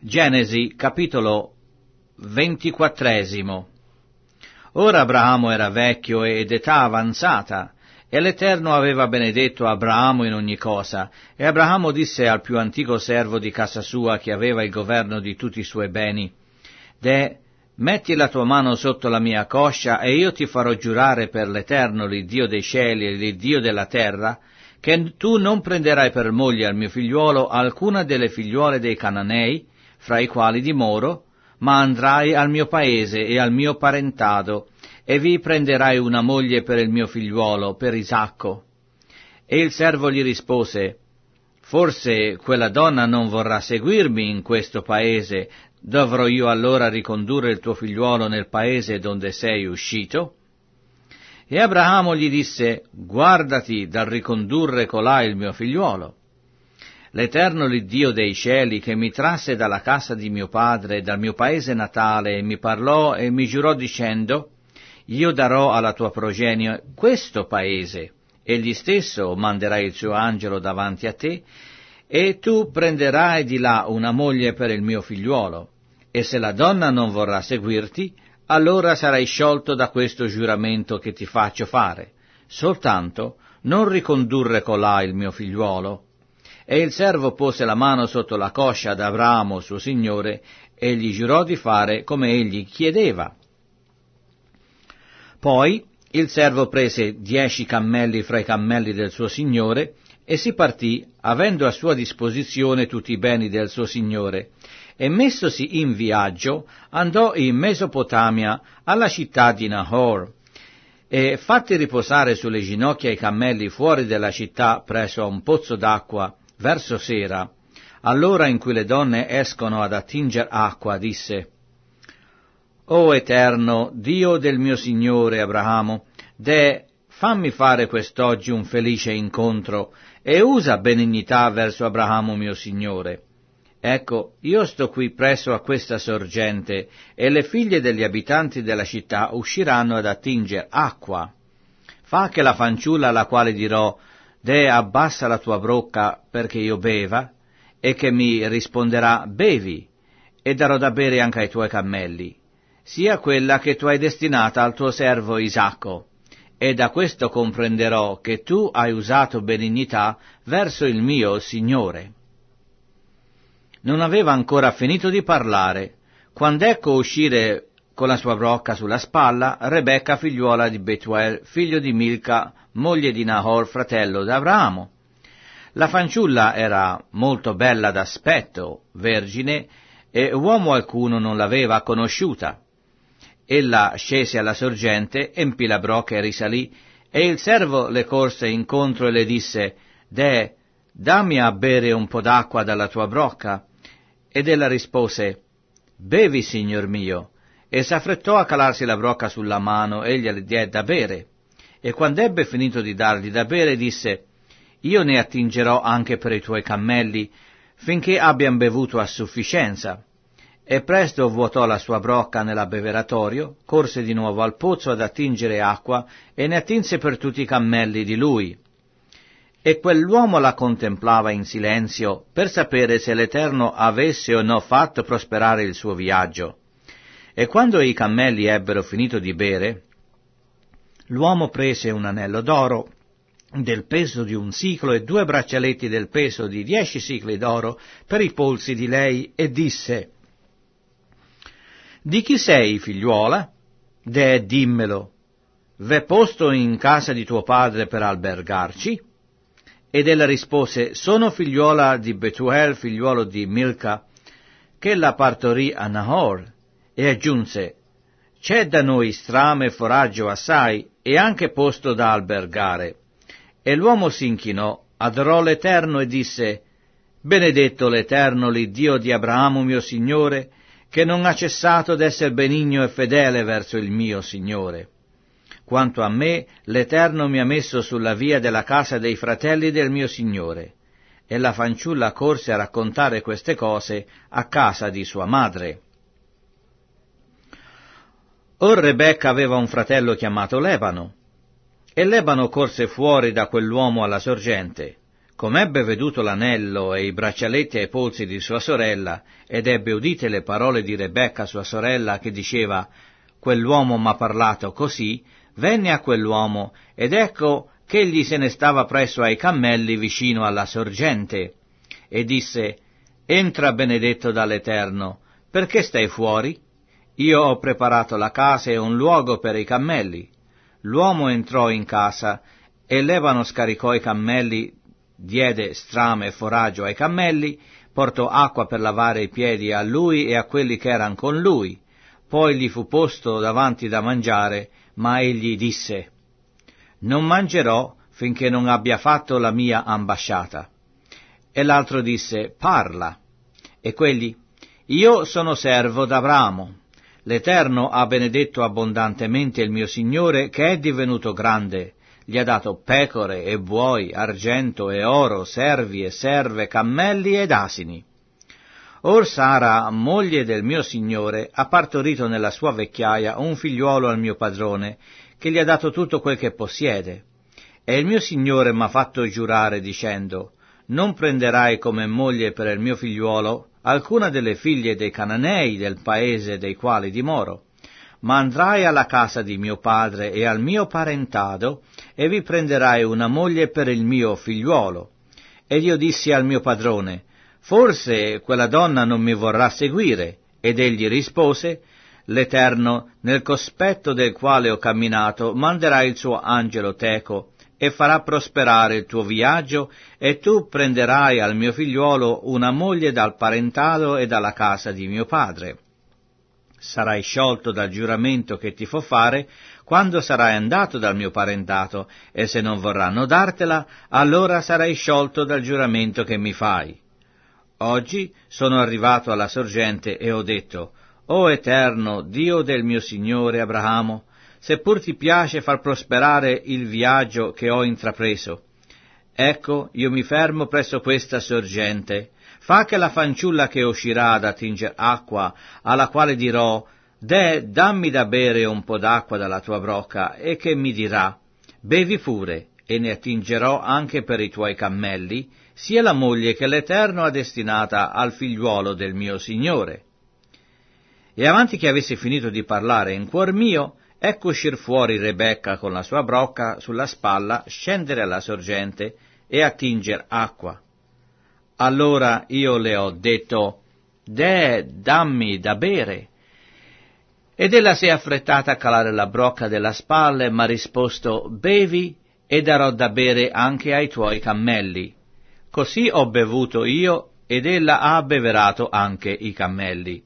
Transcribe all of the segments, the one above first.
Genesi, capitolo 24. Ora Abramo era vecchio ed età avanzata, e l'Eterno aveva benedetto Abramo in ogni cosa, e Abramo disse al più antico servo di casa sua, che aveva il governo di tutti i suoi beni: «Deh, metti la tua mano sotto la mia coscia, e io ti farò giurare per l'Eterno, l'Iddio dei cieli e l'Iddio della terra, che tu non prenderai per moglie al mio figliuolo alcuna delle figliuole dei Cananei, fra i quali dimoro, ma andrai al mio paese e al mio parentado, e vi prenderai una moglie per il mio figliuolo, per Isacco». E il servo gli rispose: «Forse quella donna non vorrà seguirmi in questo paese, dovrò io allora ricondurre il tuo figliuolo nel paese donde sei uscito?» E Abramo gli disse: «Guardati dal ricondurre colà il mio figliuolo. L'Eterno, l'Iddio dei cieli, che mi trasse dalla casa di mio padre, dal mio paese natale, e mi parlò e mi giurò dicendo: io darò alla tua progenie questo paese, egli stesso manderà il suo angelo davanti a te, e tu prenderai di là una moglie per il mio figliuolo, e se la donna non vorrà seguirti, allora sarai sciolto da questo giuramento che ti faccio fare, soltanto non ricondurre colà il mio figliuolo». E il servo pose la mano sotto la coscia ad Abramo, suo signore, e gli giurò di fare come egli chiedeva. Poi il servo prese 10 cammelli fra i cammelli del suo signore e si partì, avendo a sua disposizione tutti i beni del suo signore, e messosi in viaggio andò in Mesopotamia alla città di Nahor, e fatti riposare sulle ginocchia i cammelli fuori della città presso a un pozzo d'acqua verso sera, all'ora in cui le donne escono ad attinger acqua, disse: «O Eterno, Dio del mio signore Abramo, fammi fare quest'oggi un felice incontro, e usa benignità verso Abramo mio signore. Ecco, io sto qui presso a questa sorgente, e le figlie degli abitanti della città usciranno ad attinger acqua. Fa che la fanciulla alla quale dirò: abbassa la tua bocca perché io beva, e che mi risponderà: bevi, e darò da bere anche ai tuoi cammelli, sia quella che tu hai destinata al tuo servo Isacco, e da questo comprenderò che tu hai usato benignità verso il mio Signore». Non aveva ancora finito di parlare, quando ecco uscire con la sua brocca sulla spalla Rebecca, figliuola di Betuel, figlio di Milca, moglie di Nahor, fratello d'Abramo. La fanciulla era molto bella d'aspetto, vergine, e uomo alcuno non l'aveva conosciuta. Ella scese alla sorgente, empì la brocca e risalì, e il servo le corse incontro e le disse: dammi a bere un po' d'acqua dalla tua brocca. Ed ella rispose: bevi, signor mio, e s'affrettò a calarsi la brocca sulla mano e gliela diede da bere. E quando ebbe finito di dargli da bere, disse: io ne attingerò anche per i tuoi cammelli, finché abbiano bevuto a sufficienza. E presto vuotò la sua brocca nell'abbeveratorio, corse di nuovo al pozzo ad attingere acqua, e ne attinse per tutti i cammelli di lui. E quell'uomo la contemplava in silenzio, per sapere se l'Eterno avesse o no fatto prosperare il suo viaggio. E quando i cammelli ebbero finito di bere, l'uomo prese un anello d'oro del peso di 1 siclo e 2 braccialetti del peso di 10 sicli d'oro per i polsi di lei, e disse: «Di chi sei, figliuola? Dimmelo. V'è posto in casa di tuo padre per albergarci?» Ed ella rispose: «Sono figliuola di Betuel, figliuolo di Milca, che la partorì a Nahor». E aggiunse: «C'è da noi strame e foraggio assai, e anche posto da albergare». E l'uomo si inchinò, adorò l'Eterno e disse: «Benedetto l'Eterno, l'Iddio di Abramo mio signore, che non ha cessato d'esser benigno e fedele verso il mio signore. Quanto a me, l'Eterno mi ha messo sulla via della casa dei fratelli del mio signore». E la fanciulla corse a raccontare queste cose a casa di sua madre. Or Rebecca aveva un fratello chiamato Lebano, e Lebano corse fuori da quell'uomo alla sorgente. Com'ebbe veduto l'anello e i braccialetti ai polsi di sua sorella, ed ebbe udite le parole di Rebecca sua sorella, che diceva: quell'uomo m'ha parlato così, venne a quell'uomo, ed ecco ch'egli se ne stava presso ai cammelli vicino alla sorgente, e disse: entra benedetto dall'Eterno, perché stai fuori? Io ho preparato la casa e un luogo per i cammelli. L'uomo entrò in casa, e Lebano scaricò i cammelli, diede strame e foraggio ai cammelli, portò acqua per lavare i piedi a lui e a quelli che eran con lui. Poi gli fu posto davanti da mangiare, ma egli disse: non mangerò finché non abbia fatto la mia ambasciata. E l'altro disse: parla. E quegli: io sono servo d'Abramo. L'Eterno ha benedetto abbondantemente il mio Signore, che è divenuto grande. Gli ha dato pecore e buoi, argento e oro, servi e serve, cammelli ed asini. Or Sara, moglie del mio Signore, ha partorito nella sua vecchiaia un figliuolo al mio padrone, che gli ha dato tutto quel che possiede. E il mio Signore m'ha fatto giurare, dicendo: non prenderai come moglie per il mio figliuolo alcuna delle figlie dei Cananei del paese dei quali dimoro, ma andrai alla casa di mio padre e al mio parentado, e vi prenderai una moglie per il mio figliuolo. Ed io dissi al mio padrone: forse quella donna non mi vorrà seguire. Ed egli rispose: l'Eterno, nel cospetto del quale ho camminato, manderà il suo angelo teco, e farà prosperare il tuo viaggio, e tu prenderai al mio figliuolo una moglie dal parentado e dalla casa di mio padre. Sarai sciolto dal giuramento che ti fo fare quando sarai andato dal mio parentato, e se non vorranno dartela, allora sarai sciolto dal giuramento che mi fai. Oggi sono arrivato alla sorgente e ho detto: o Eterno, Dio del mio Signore Abramo, seppur ti piace far prosperare il viaggio che ho intrapreso, ecco, io mi fermo presso questa sorgente. Fa che la fanciulla che uscirà ad attinger acqua, alla quale dirò: dammi da bere un po' d'acqua dalla tua brocca, e che mi dirà: bevi pure, e ne attingerò anche per i tuoi cammelli, sia la moglie che l'Eterno ha destinata al figliuolo del mio Signore. E avanti che avesse finito di parlare in cuor mio, ecco uscir fuori Rebecca con la sua brocca sulla spalla, scendere alla sorgente e attinger acqua. Allora io le ho detto: dammi da bere. Ed ella si è affrettata a calare la brocca della spalla e m'ha risposto: bevi, e darò da bere anche ai tuoi cammelli. Così ho bevuto io, ed ella ha abbeverato anche i cammelli.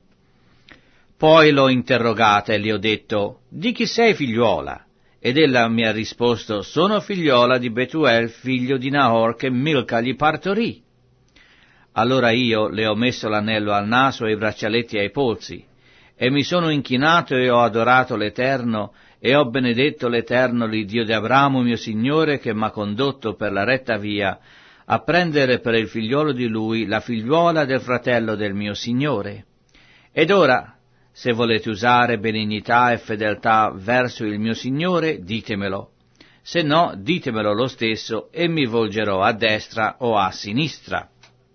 Poi l'ho interrogata e le ho detto: di chi sei figliuola? Ed ella mi ha risposto: sono figliola di Betuel, figlio di Nahor, che Milca gli partorì. Allora io le ho messo l'anello al naso e i braccialetti ai polsi, e mi sono inchinato e ho adorato l'Eterno, e ho benedetto l'Eterno, l'Iddio di Abramo mio Signore, che m'ha condotto per la retta via, a prendere per il figliolo di lui la figliuola del fratello del mio Signore. Ed ora, se volete usare benignità e fedeltà verso il mio Signore, ditemelo. Se no, ditemelo lo stesso, e mi volgerò a destra o a sinistra.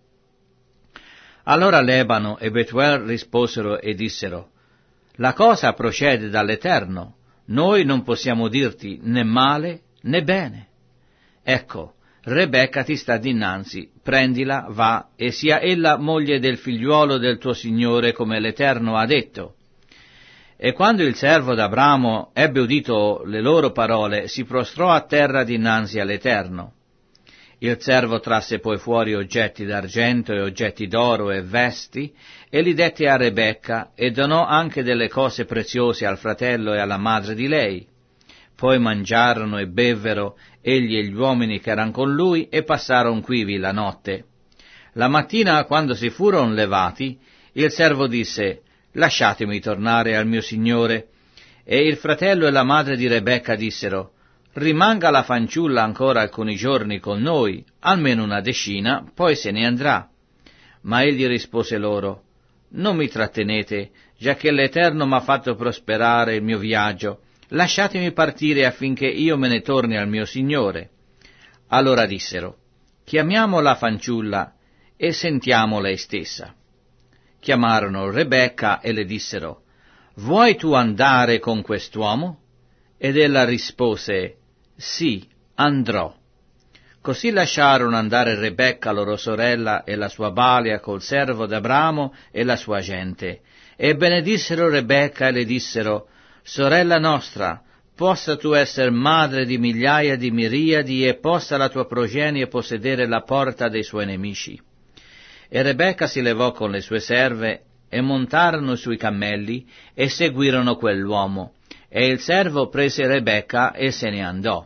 Allora Lebano e Betuel risposero e dissero: la cosa procede dall'Eterno, noi non possiamo dirti né male né bene. Ecco, Rebecca ti sta dinanzi, prendila, va, e sia ella moglie del figliuolo del tuo Signore, come l'Eterno ha detto. E quando il servo d'Abramo ebbe udito le loro parole, si prostrò a terra dinanzi all'Eterno. Il servo trasse poi fuori oggetti d'argento e oggetti d'oro e vesti, e li dette a Rebecca, e donò anche delle cose preziose al fratello e alla madre di lei. Poi mangiarono e bevvero, egli e gli uomini che eran con lui, e passarono quivi la notte. La mattina, quando si furono levati, il servo disse: lasciatemi tornare al mio signore. E il fratello e la madre di Rebecca dissero: rimanga la fanciulla ancora alcuni giorni con noi, almeno una decina, poi se ne andrà. Ma egli rispose loro: non mi trattenete, giacché l'Eterno m'ha fatto prosperare il mio viaggio. Lasciatemi partire affinché io me ne torni al mio Signore. Allora dissero: chiamiamo la fanciulla e sentiamo lei stessa. Chiamarono Rebecca e le dissero, vuoi tu andare con quest'uomo? Ed ella rispose, sì, andrò. Così lasciarono andare Rebecca, loro sorella, e la sua balia col servo d'Abramo e la sua gente, e benedissero Rebecca e le dissero, sorella nostra, possa tu essere madre di migliaia di miriadi e possa la tua progenie possedere la porta dei suoi nemici. E Rebecca si levò con le sue serve e montarono sui cammelli e seguirono quell'uomo, e il servo prese Rebecca e se ne andò.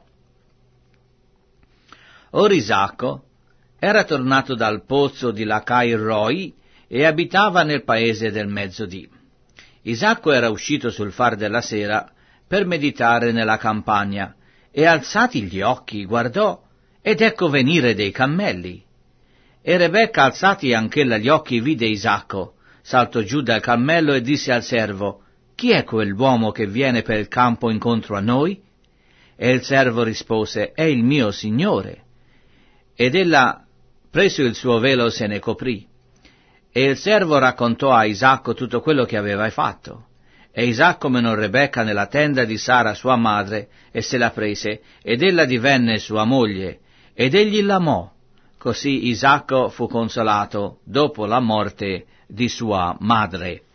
Or Isacco era tornato dal pozzo di Lacai-Roi e abitava nel paese del Mezzodì. Isacco era uscito sul far della sera per meditare nella campagna, e alzati gli occhi guardò, ed ecco venire dei cammelli. E Rebecca, alzati anch'ella gli occhi, vide Isacco, saltò giù dal cammello e disse al servo, chi è quell'uomo che viene per il campo incontro a noi? E il servo rispose, è il mio signore. Ed ella, preso il suo velo, se ne coprì. E il servo raccontò a Isacco tutto quello che aveva fatto. E Isacco menò Rebecca nella tenda di Sara sua madre, e se la prese, ed ella divenne sua moglie, ed egli l'amò. Così Isacco fu consolato dopo la morte di sua madre.